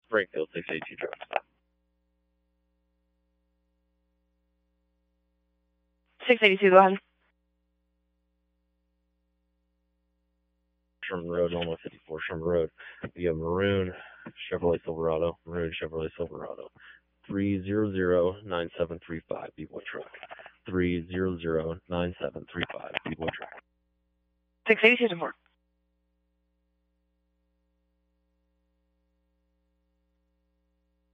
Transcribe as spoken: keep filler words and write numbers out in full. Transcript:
Springfield, six eighty-two truck stop. six eighty-two, go ahead. Sherman Road, Illinois fifty-four, Sherman Road. We have maroon Chevrolet Silverado, maroon Chevrolet Silverado. three zero zero nine seven three five, B-Boy truck. three zero zero nine seven three five, B-Boy truck. six eighty-two to four.